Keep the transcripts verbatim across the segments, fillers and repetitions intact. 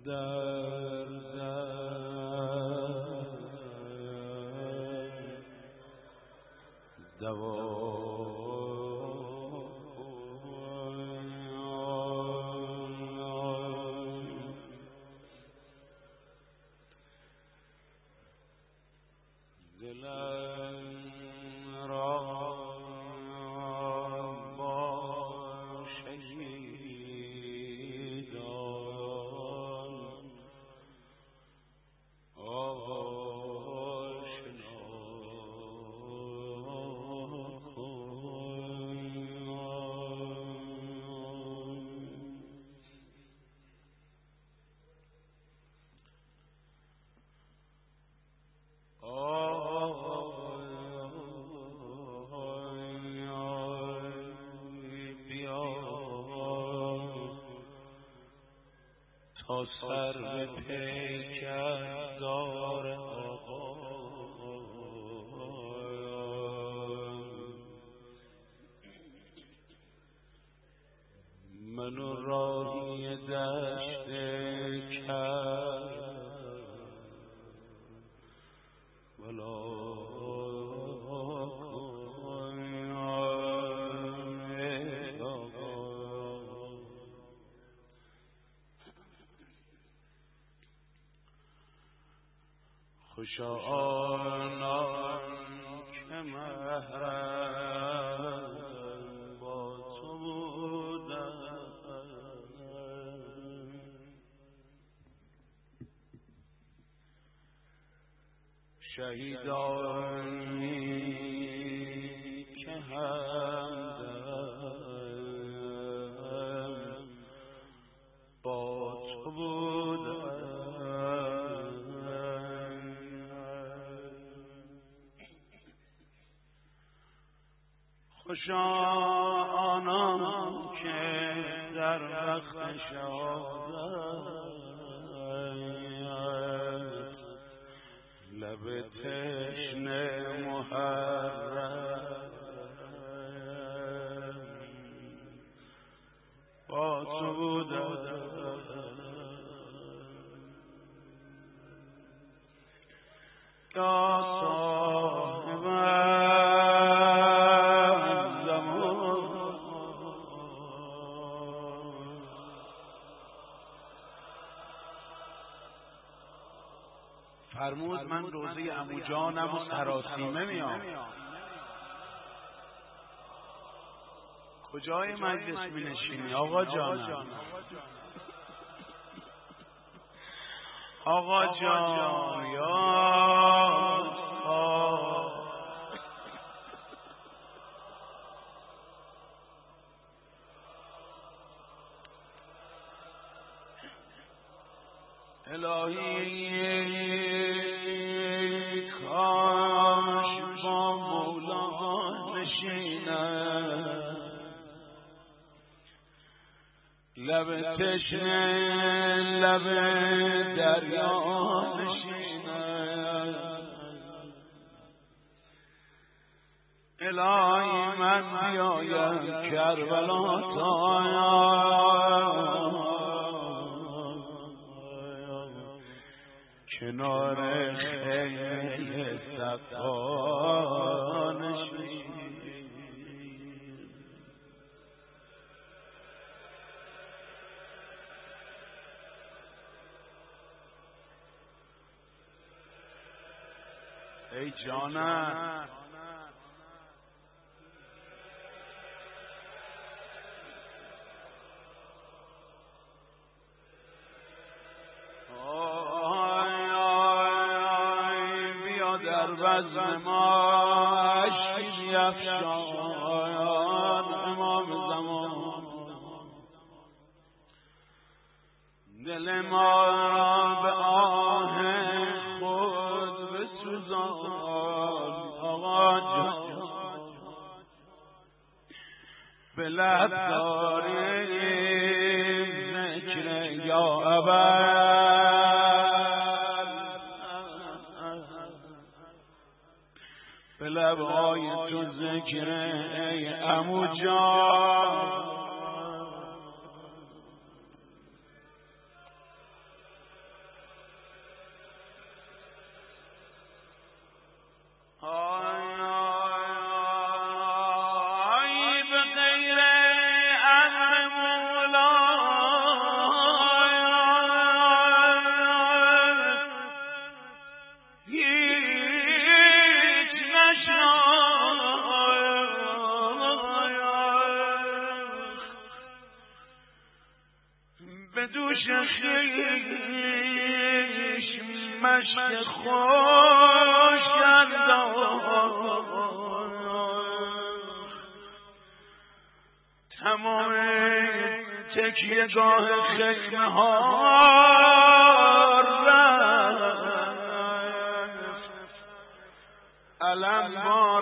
در دوا تا سر به پیکر دار آقا منو راهی دشت کرد ولا خوشا آنان که محرم با تو بودن شهیدانی که همدم با تو بودن خوشا آنان که در وقت شهادت لب تشنه محرم با تو بودن یا صاحب فرمود من روزه عمو جانم و سراسیمه میام. کجای مجلس می نشینی آقا جانم؟ آقا جان یا الهی کاش با مولا نشینم لب تشنه لب دریا نشینم الهی من بیایم کربلا تا کنار خیمه صفا نشینم ای جانم بزم ما اشکی افشان امام زمان دل ما را به آه خود بسوزان آقا جان به لب داریم ذکر یا ابد به لبهای تو ذکر ای عمو جان به دوش خیش مشک خوش انداخت، تمام تکیه گاه خیمه ها رفت، علم با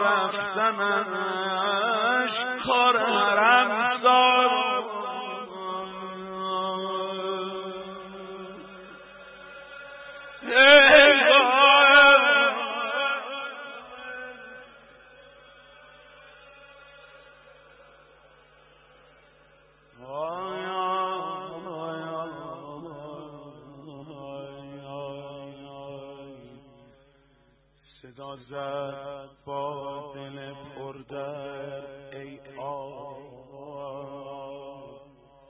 رفتنش کار حرم دار. صدا زد با دل پردر ای آه،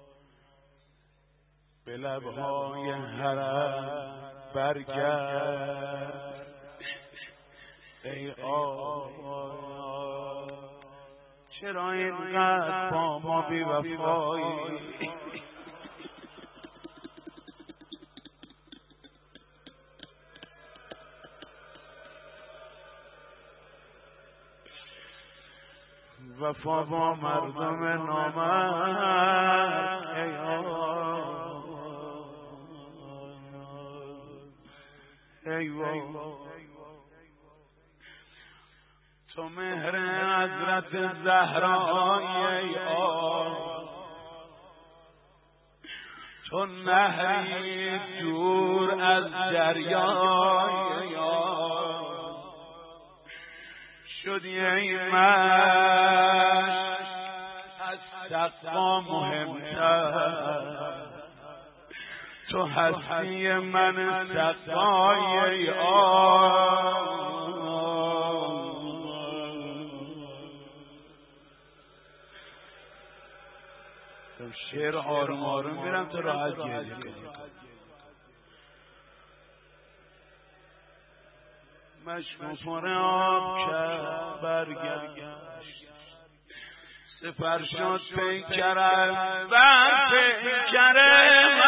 به لبهای حرم برگرد ای آه، چرا اینقدر با ما بی وفایی؟ وفا با مردم نامرد ای آه، ای وای، تو مهر حضرت زهرایی ای آه، تو نهری دور از دریای ای آه، شدی ای مشک از تقوا مهمتر، تو هستی من تقوای ای آه، شعر آروم آروم میرم تو راحت گریه کنی. مشک پر آب کرد برگشت، سپر شد پیکرم بر پیکرم،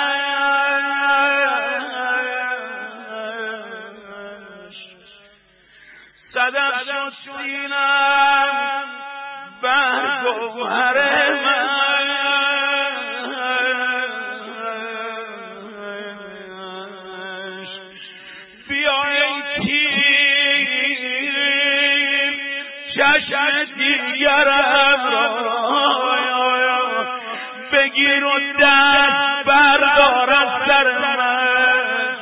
صدف شد سینم بر گوهرم، چشم دیگرم را بگیر و دست بردار از سر من،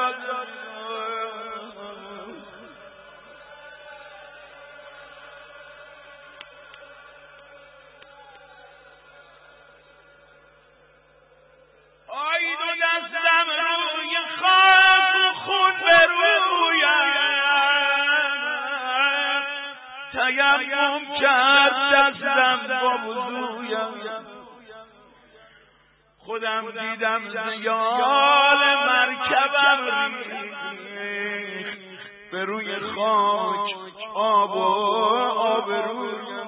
آی دو دستم روی خاک و خون برویم، تیمم کرد دستم با وضویم، خودم دیدم زیال مرکبم ریخت به روی خاک آب و آبرویم،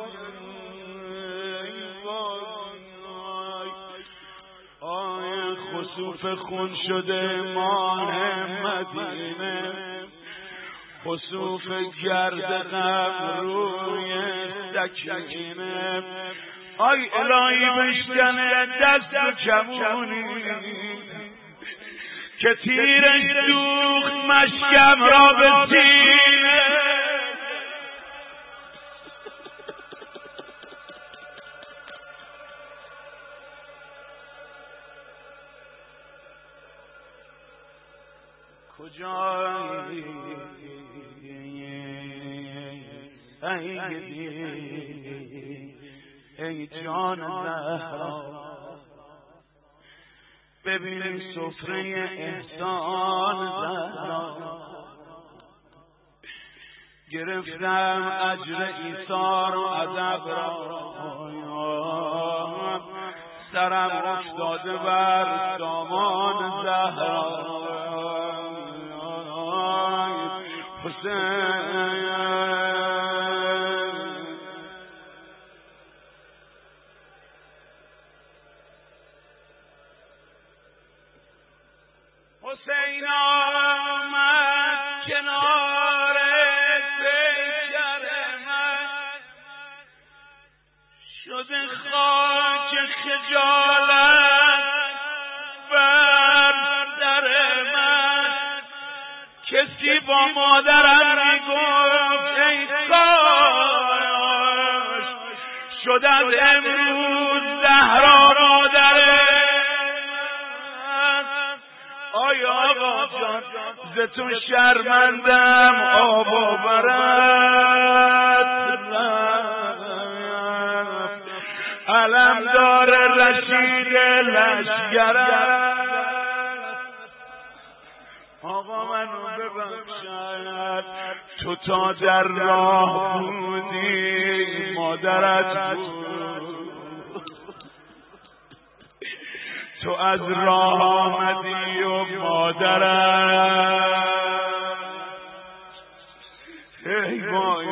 آی خسوف خون شده ماه مدینه، خسوف گرد غم روی سکینه، آی الهی بشکنه دست و کمونی که تیرش دوخت مشکم را به سینه، کجایی سیدی ای جان زهرا، ببین سفره احسان زهرا، گرفتم اجر ایثار و ادب را، سرم افتاده بر دامان زهرا، حسین حسین آمد کنار پیکر من، شده خاک خجالت بر در من. کسی با مادرم میگفت ای کاش شدم امروز زهرا مادر من. آیا آقا جان ز تو شرمندم آب و برد رفت، علمدار رشید لشگرد. آقا منو ببخشد تو تا در راه بودی مادرت بود، تو از راه آمدی و مادرت. ای وای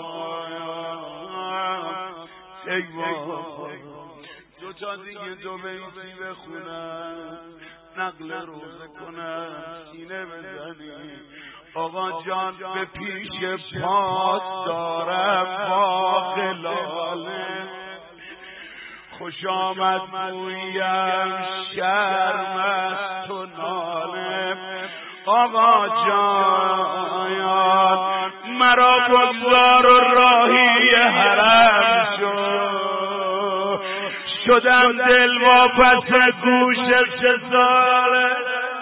ای وای. دو تا دیگه دو بیتی بخونم نقل روزه کنم سینه بزنی. آقا جان به پیش پاس دارم با خلاله، خوش آمد مویم شرم از تو ناله. آقا جان مرا بگذار و راهی حرم شد، شدم دل واپس گوش سه ساله.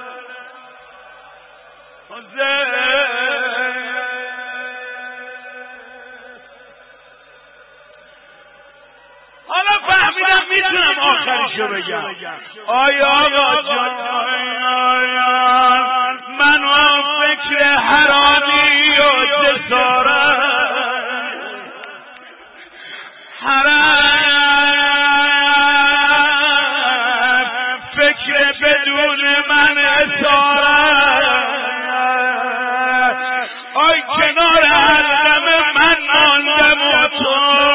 حالا فهمیدم میتونم آخرشو بگم. آیا آقا جان منو فکر حرامی و جسارت، حرام فکر بدون من اسارت. آی کنار حرم من ماندم و تو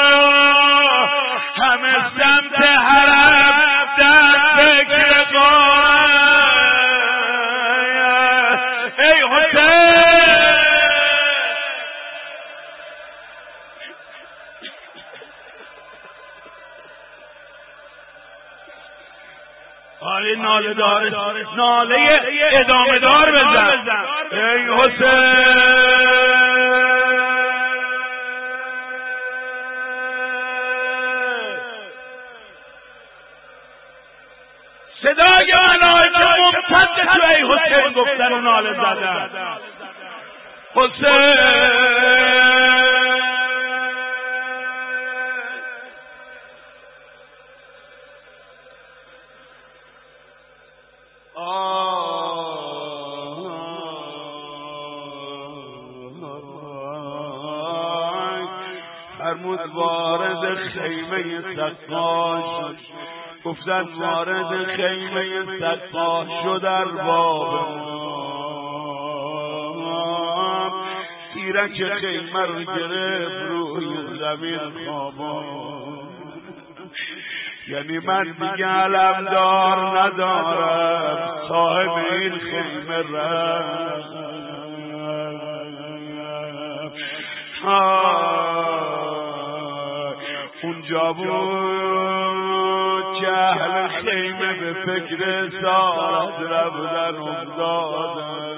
همه سمت حرم در فکر غایت. ای حسین آلی ناله دار ناله ادامه دار بزن. ای حسین صدای منای که ممتد تو ای حسین گفتن و ناله زدن. حسین فرمود وارد خیمه سقا شد، گفتن وارد خیمه سقا شد در باب ما، تیرک خیمه رو گرفت روی زمین خوابان. یعنی من دیگه علمدار ندارم، صاحب این خیمه رفت. اونجا بود که اهل خیمه به فکر سارت رفتن افتادن.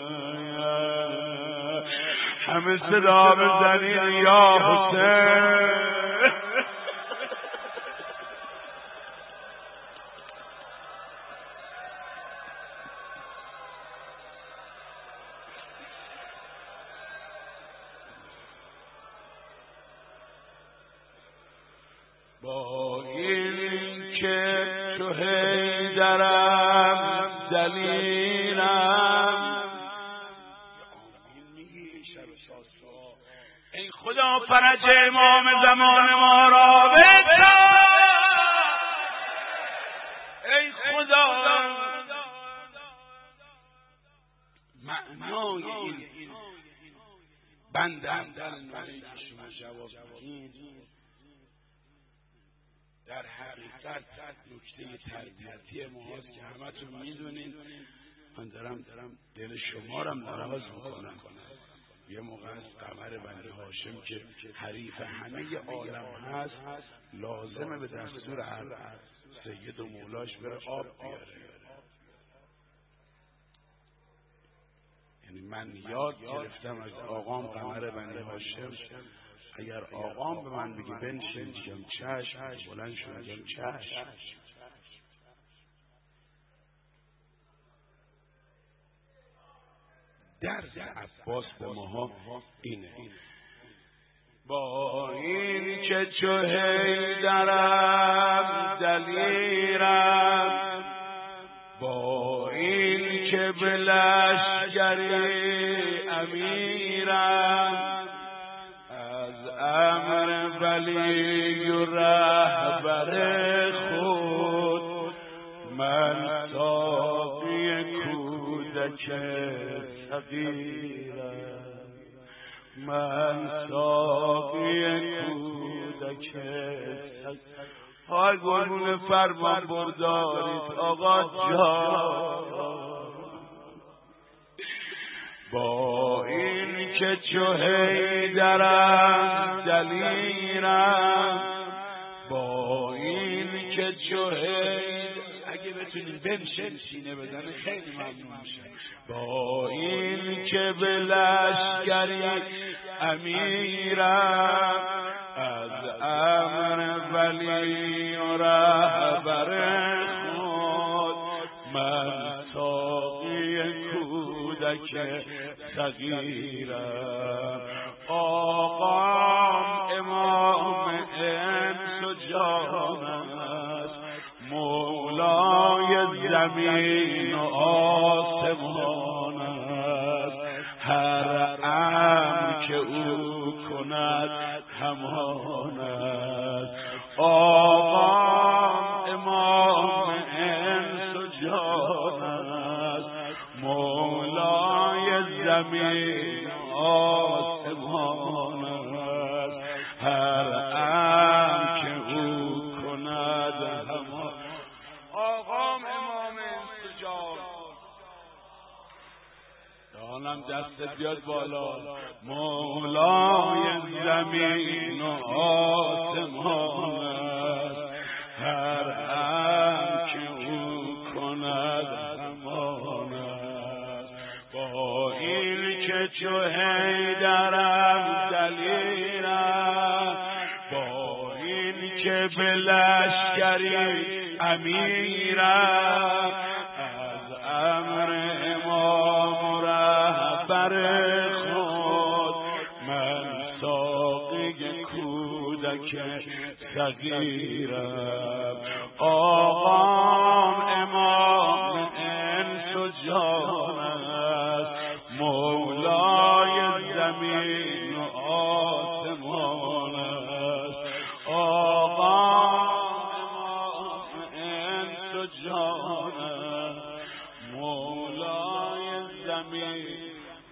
همه صدا بزنین یا حسین. با این که تو حیدرم دلیلم، ای خدا فرج امام زمان ما را بتا. ای خدا معنای این بندم در ناله که شما جواب میدید در حقیقت نکته تربیتی ماست که همتون میدونید. من دارم دارم دل شما رو ناراض میکنم. یه موقع از قمر بنی هاشم که حریف همه عالم هست لازمه به دستور هر سید و مولاش بره آب بیاره. یعنی من یاد گرفتم از آقام قمر بنی هاشم اگر آقام به من بگی بنشین میگم چشم، بلند شو میگم چشم. درس عباس به ماها اینه. با این که چو حیدرم دلیرم، با این که به لشکری امیرم، از امر ولی و رهبر خود من ساقی کودک صغیرم، من ساقی کودک صغیرم. های گلگون فرمان بردارید آقا جان. با این که چو حیدرم دلیرم، با این که چو حیدرم، اگه بتونیم بمشین سینه بزنه خیلی ممنون میشه. با این که به لشکری امیرم، از امر ولی و رهبر خود من ساقی کودک صغیرم. آقام امام انس و جان است، مولای زمین و آسمان است. هر امر که او کند همان است. آقام امام انس و جان است، مولای زمین و آسمان است. هر امر که او کند همان. آقام امام انس و جان، دانم دست بیاد بالا. مولای زمین و آسمان است، هر هم که او کند همان است. با این که چو حیدرم دلیرم، با این که به لشکری امیرم، از امر امام رهبر خود من ساقی کودک صغیرم. آقام امام انس و جان است، مولای زمین و آسمان است. آقام امام انس و جان است، مولای زمین.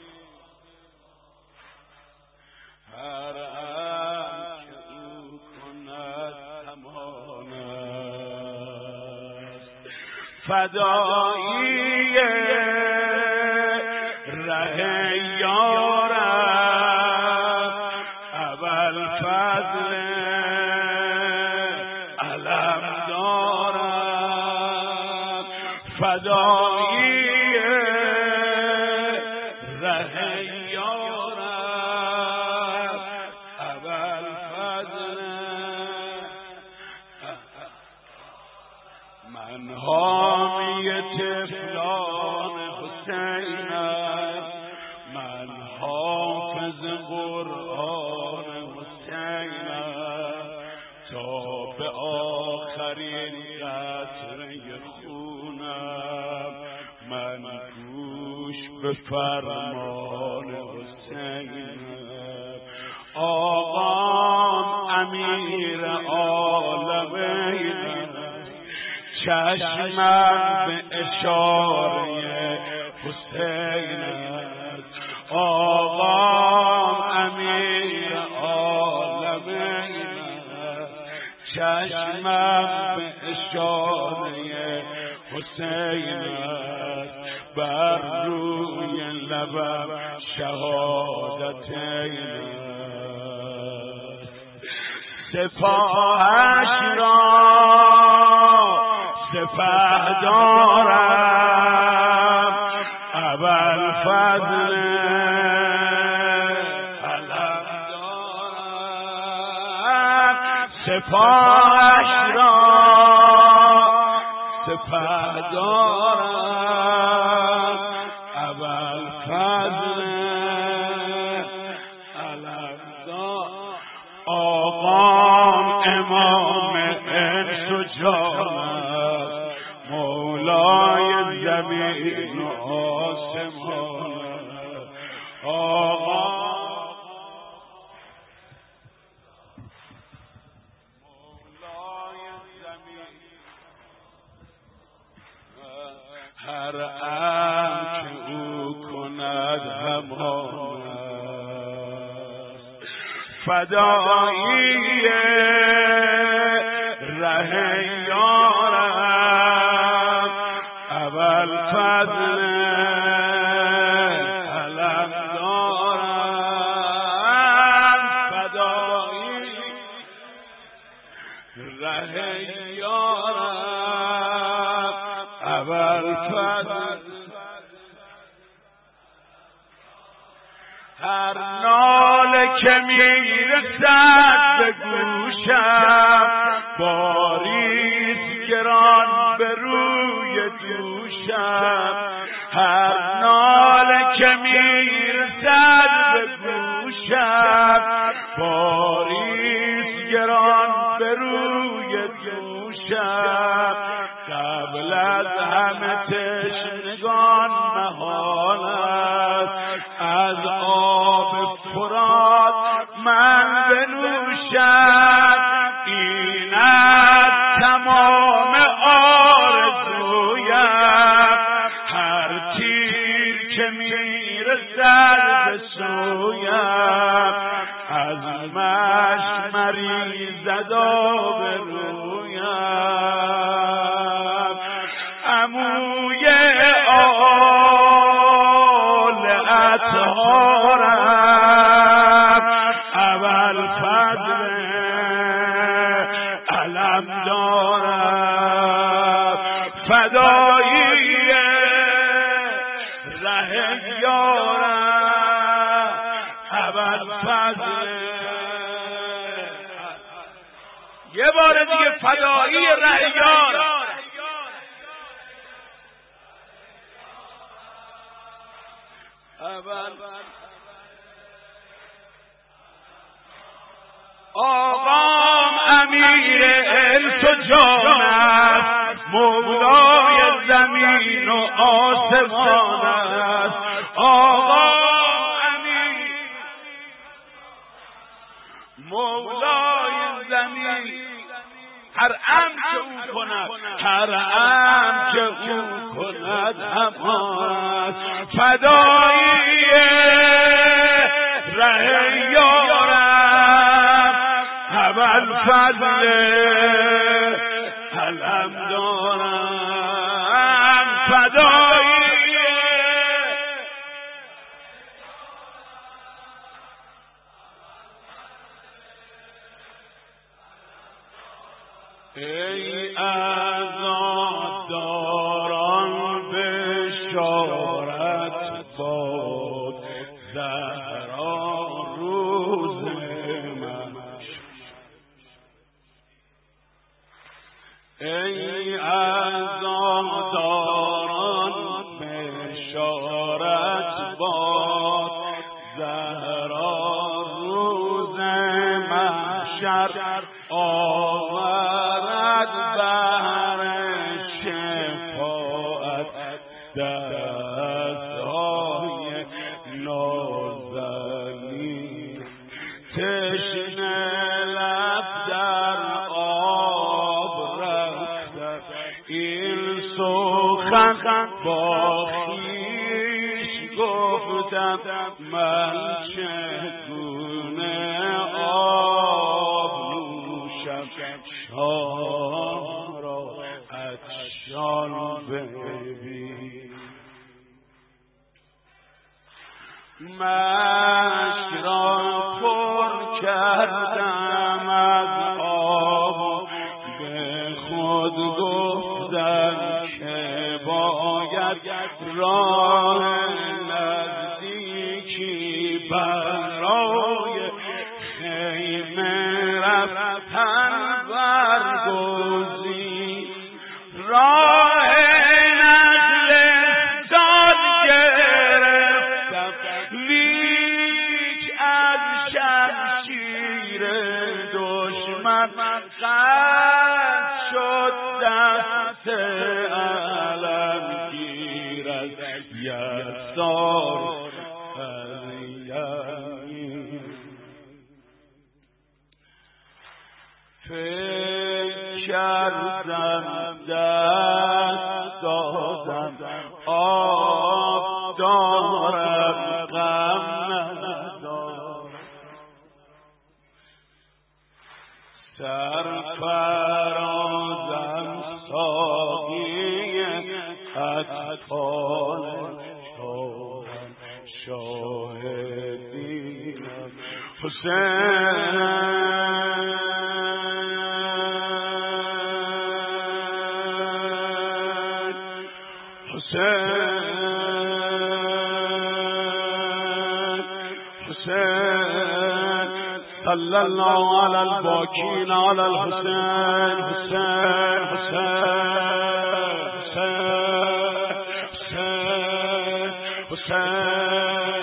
هر آن که او کند همان است. فدایی ره یارم ابوالفضل علم دارم. فدایی ره یارم ابوالفضل. من حامی طفلان حسینم، من حافظ قرآن حسینم، تا به آخرین قطره خونم من گوش به فرمان حسینم. آقام امیر عالمین، چشمم به اشاره حسین است. آقام امیر عالمین است، چشمم به اشاره حسین است. بر روی لبم شهادتین سپاهش را سپه دارم ابوالفضل علم دارم سپاهش را سپه دارم ابوالفضل علم دارم آقام امام انس و جان مولای زمین و آسمان آقا مولای زمین هر ام که او کند همان فدایی ره یارم ابوالفضل علم دارم فدایی ره یارم ابوالفضل هر ناله که میرسد به گوشم باریست گران به روی دوشم هر ناله که میرسد به گوشم باریست گران به روی دوشم قبل از همه تشنگان محال است از آب فرات من بنوشم این از تمام آرزویم هر تیر که میرسد به سویم از مشمری زد آبرویم عموی آل اطهارم ابوالفضل علم دارم فدایی ره یارم ابوالفضل یه بار دیگه فدایی ره یارم آقام امیر انس و جان است مولای زمین و آسمان است آقام امیر مولای زمین هر ام که او کند هر ام که او کند همان فدایی ره یارم ابوالفضل علم دارم فدایی ای عزاداران بشارت باد زهرا روز من ای عزاداران بشارت باد زهرا روز محشر آورد بهر شفاعت دستهای نازنین تشنه لب در آب رفتن این سخن با خویش گفتم من چگونه آب نوشم شام را عطشان ببین مشک را پر کردم از آب، به خود گفتم که باید راه نزدیکی برای خیمه رفتن برگزید. راه نزل داد گرفتم، لیک از شمشیر دشمن قطع شد دست علمگیر از یسار از یمین. فکر کردم دست دادم آب دارم غم ندارم، سرفرازم ساقی اطفال شاهم شاهدینم. حسین صلی الله علی الباکین علی الحسین. حسین حسین حسین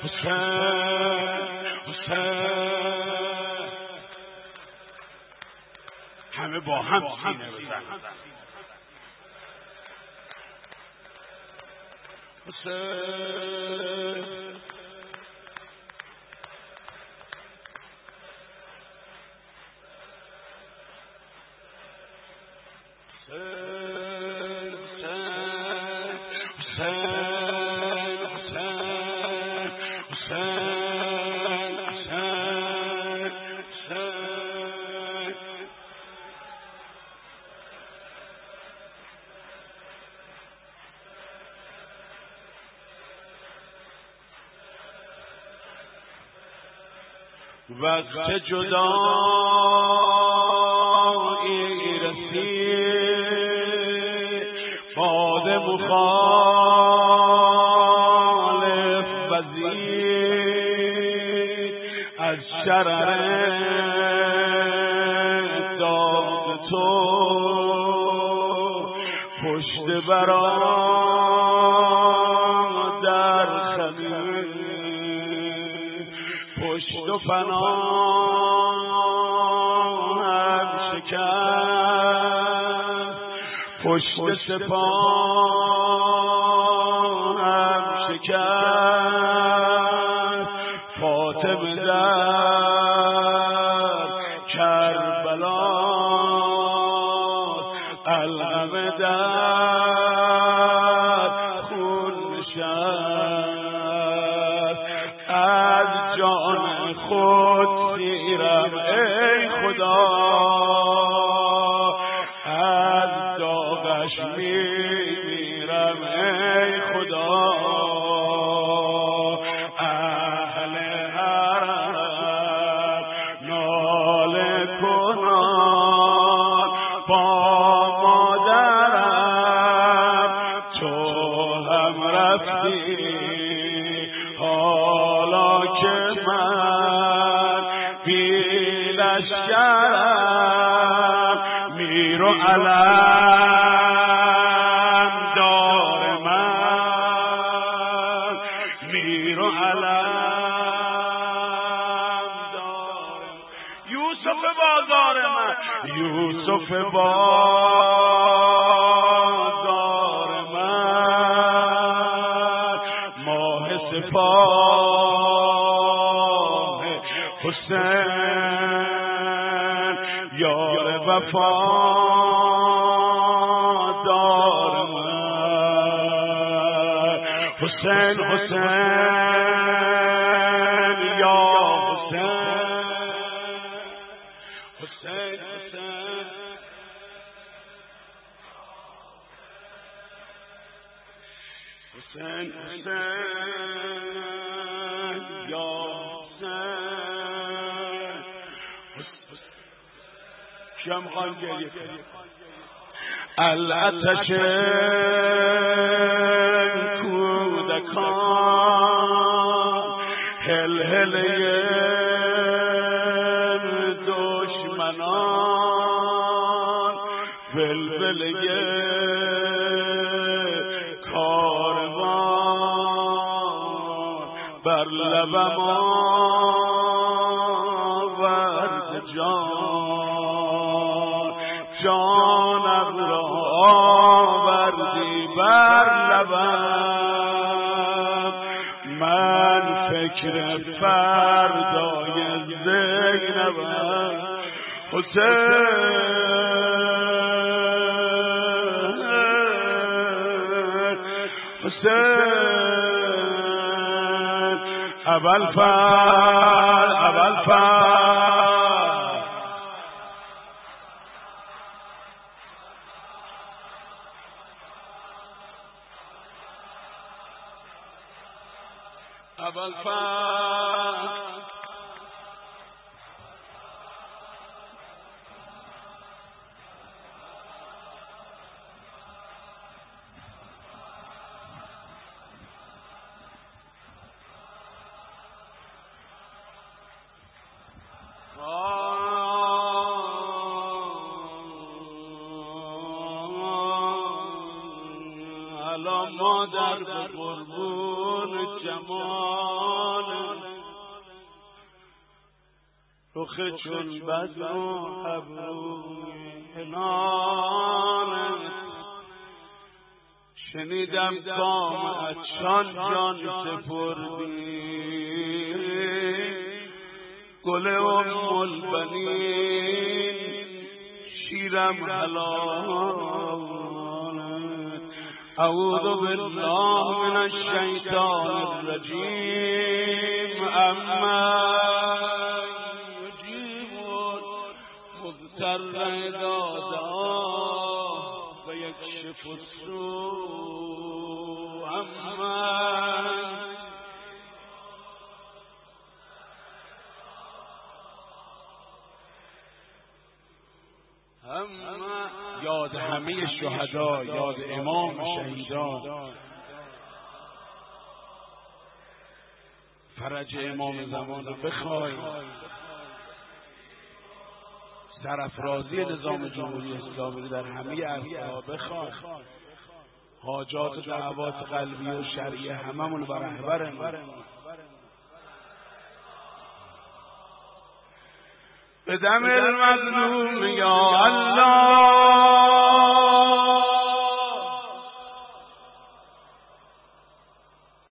حسین حسین. همه با هم سینه بزن. حسین وقت جدایی رسید، باد مخالف وزید، از شرر داد تو پشت برا در خمیر، پشت و پناهم شکست، پشت سپاهم شکست. فاطمه در کربلا، علقمه در خون نشست. از جان خود سیرم ای خدا، از داغش میمیرم ای خدا. اهل حرم ناله کنان با مادرم، تو هم رفتی حالا که من بی لشکرم. میر و علم دار من، میر و علم دار من. یوسف بازار من، یوسف بازار من، ماه سپاه حسین، یار وفا دار من. حسین حسین یا حسین، حسین حسین حسین حسین کیا میخوان گریه کنن؟ الاتش کودکان هل هله دشمنان ولوله کاروان بر لبم آورد جان جانم را آوردی بر لبم من فکر فردای زینبم حسین حسین اول فر اول فر اول فر مادر به قربون جمال رخ چون بدر و ابروی هلال شنیدم کامت شان جان سپردی گل ام البنین شیرم حلال اعوذ بالله من الشیطان الرجیم اما یجیب مضطر اذا دعاه و یکشف السوء اما یاد همه شهدا یاد امام شهیدان فرج امام زمان رو بخوای سرافرازی نظام جمهوری اسلامی در همه عرصه‌ها بخوای حاجات و دعوات قلبی و شرعی هممون بر رهبرمون بدم المظلوم یا الله